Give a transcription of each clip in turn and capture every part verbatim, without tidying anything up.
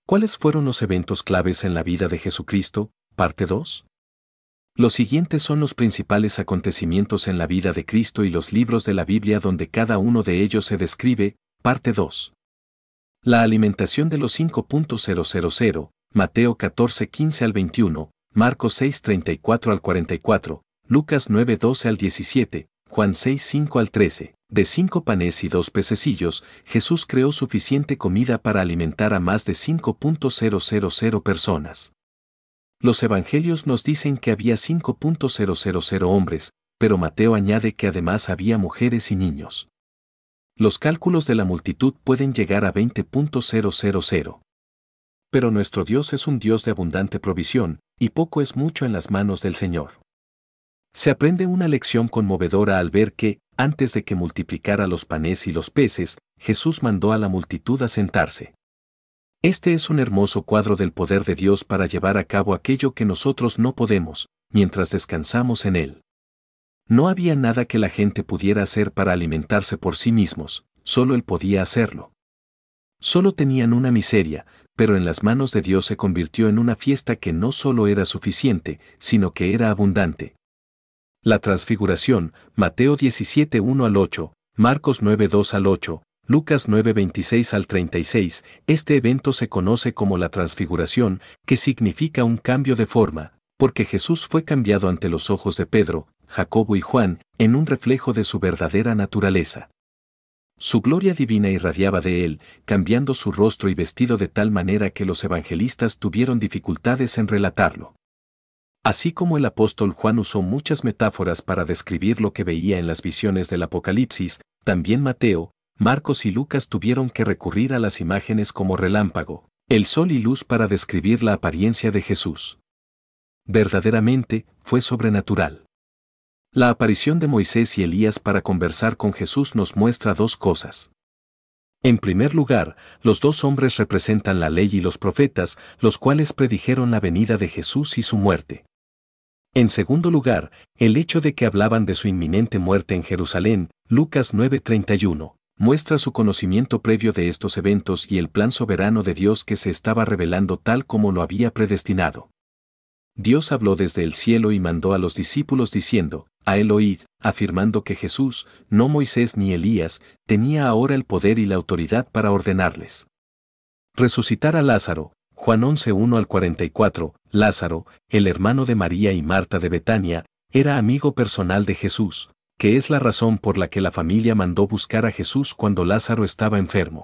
¿Cuáles fueron los eventos claves en la vida de Jesucristo? Parte dos. Los siguientes son los principales acontecimientos en la vida de Cristo y los libros de la Biblia donde cada uno de ellos se describe. Parte dos. La alimentación de los cinco mil, Mateo catorce quince al veintiuno, Marcos seis treinta y cuatro al cuarenta y cuatro, Lucas nueve doce al diecisiete, Juan seis cinco al trece. De cinco panes y dos pececillos, Jesús creó suficiente comida para alimentar a más de cinco mil personas. Los evangelios nos dicen que había cinco mil hombres, pero Mateo añade que además había mujeres y niños. Los cálculos de la multitud pueden llegar a veinte mil. Pero nuestro Dios es un Dios de abundante provisión, y poco es mucho en las manos del Señor. Se aprende una lección conmovedora al ver que, antes de que multiplicara los panes y los peces, Jesús mandó a la multitud a sentarse. Este es un hermoso cuadro del poder de Dios para llevar a cabo aquello que nosotros no podemos, mientras descansamos en Él. No había nada que la gente pudiera hacer para alimentarse por sí mismos, solo Él podía hacerlo. Solo tenían una miseria, pero en las manos de Dios se convirtió en una fiesta que no solo era suficiente, sino que era abundante. La transfiguración, Mateo diecisiete uno al ocho, Marcos nueve dos al ocho, Lucas nueve veintiséis al treinta y seis, este evento se conoce como la transfiguración, que significa un cambio de forma, porque Jesús fue cambiado ante los ojos de Pedro, Jacobo y Juan, en un reflejo de su verdadera naturaleza. Su gloria divina irradiaba de él, cambiando su rostro y vestido de tal manera que los evangelistas tuvieron dificultades en relatarlo. Así como el apóstol Juan usó muchas metáforas para describir lo que veía en las visiones del Apocalipsis, también Mateo, Marcos y Lucas tuvieron que recurrir a las imágenes como relámpago, el sol y luz para describir la apariencia de Jesús. Verdaderamente, fue sobrenatural. La aparición de Moisés y Elías para conversar con Jesús nos muestra dos cosas. En primer lugar, los dos hombres representan la ley y los profetas, los cuales predijeron la venida de Jesús y su muerte. En segundo lugar, el hecho de que hablaban de su inminente muerte en Jerusalén, Lucas nueve treinta y uno, muestra su conocimiento previo de estos eventos y el plan soberano de Dios que se estaba revelando tal como lo había predestinado. Dios habló desde el cielo y mandó a los discípulos diciendo, a él oíd, afirmando que Jesús, no Moisés ni Elías, tenía ahora el poder y la autoridad para ordenarles resucitar a Lázaro. Juan once uno al cuarenta y cuatro, Lázaro, el hermano de María y Marta de Betania, era amigo personal de Jesús, que es la razón por la que la familia mandó buscar a Jesús cuando Lázaro estaba enfermo.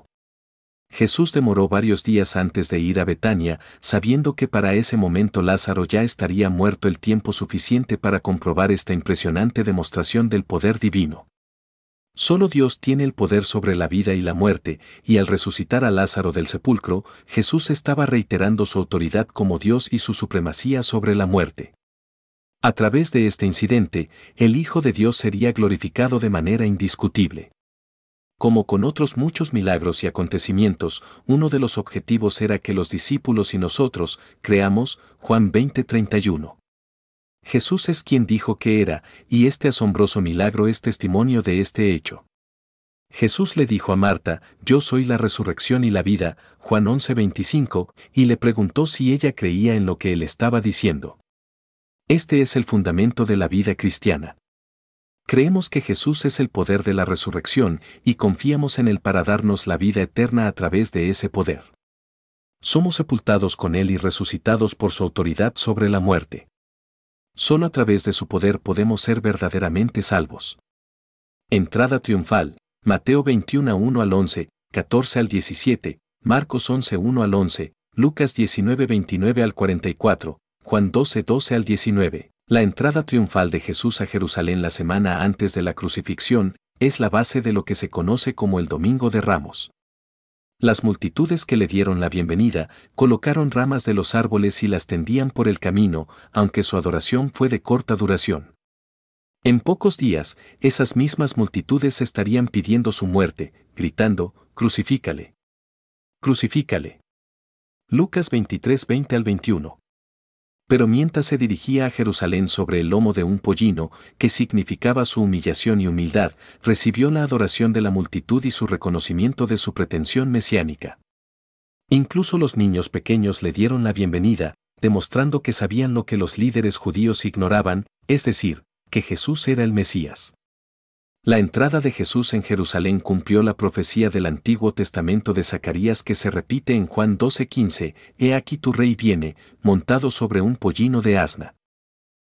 Jesús demoró varios días antes de ir a Betania, sabiendo que para ese momento Lázaro ya estaría muerto el tiempo suficiente para comprobar esta impresionante demostración del poder divino. Solo Dios tiene el poder sobre la vida y la muerte, y al resucitar a Lázaro del sepulcro, Jesús estaba reiterando su autoridad como Dios y su supremacía sobre la muerte. A través de este incidente, el Hijo de Dios sería glorificado de manera indiscutible. Como con otros muchos milagros y acontecimientos, uno de los objetivos era que los discípulos y nosotros creamos. Juan veinte treinta y uno. Jesús es quien dijo que era, y este asombroso milagro es testimonio de este hecho. Jesús le dijo a Marta, yo soy la resurrección y la vida, Juan once veinticinco, y le preguntó si ella creía en lo que él estaba diciendo. Este es el fundamento de la vida cristiana. Creemos que Jesús es el poder de la resurrección y confiamos en él para darnos la vida eterna a través de ese poder. Somos sepultados con él y resucitados por su autoridad sobre la muerte. Solo a través de su poder podemos ser verdaderamente salvos. Entrada triunfal, Mateo veintiuno uno al once, catorce al diecisiete, Marcos once uno al once, Lucas diecinueve veintinueve al cuarenta y cuatro, Juan doce doce al diecinueve. La entrada triunfal de Jesús a Jerusalén la semana antes de la crucifixión es la base de lo que se conoce como el Domingo de Ramos. Las multitudes que le dieron la bienvenida colocaron ramas de los árboles y las tendían por el camino, aunque su adoración fue de corta duración. En pocos días, esas mismas multitudes estarían pidiendo su muerte, gritando, «Crucifícale. Crucifícale». Lucas veintitrés veinte al veintiuno. Pero mientras se dirigía a Jerusalén sobre el lomo de un pollino, que significaba su humillación y humildad, recibió la adoración de la multitud y su reconocimiento de su pretensión mesiánica. Incluso los niños pequeños le dieron la bienvenida, demostrando que sabían lo que los líderes judíos ignoraban, es decir, que Jesús era el Mesías. La entrada de Jesús en Jerusalén cumplió la profecía del Antiguo Testamento de Zacarías que se repite en Juan doce quince, «He aquí tu rey viene, montado sobre un pollino de asna».